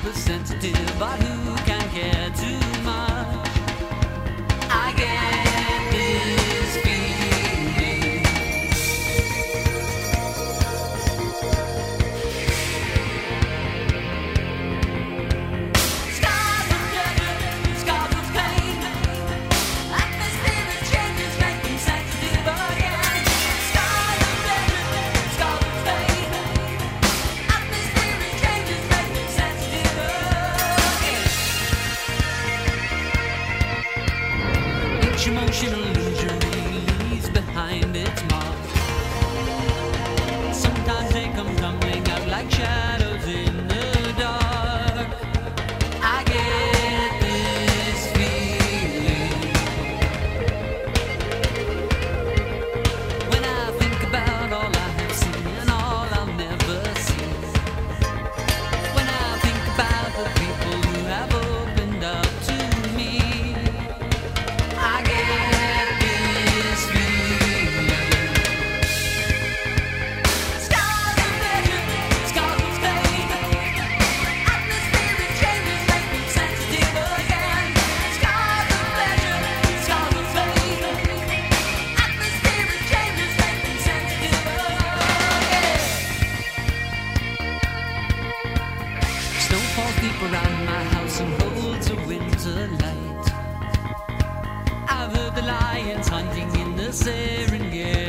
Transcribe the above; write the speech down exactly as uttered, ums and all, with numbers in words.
hypersensitive, but who can care too much? I get this feeling. Scars of pleasure, scars of pain. Atmospheric changes make them sensitive again. Scars of pleasure, scars of pain. Atmospheric changes make them sensitive again. Each emotional injury leaves behind its mark. Sometimes they come tumbling out like shadows in the dark. I get this feeling when I think about all I have seen and all I'll never see. When I think about the people who have opened up to me, I get this feeling. Scars of pleasure, scars of pain. Atmospheric changes make them sensitive again. Scars of pleasure, scars of pain. Atmospheric changes make them sensitive again. Snow falls deep around my house and holds a winter light. I've heard the lions hunting in the Serengeti.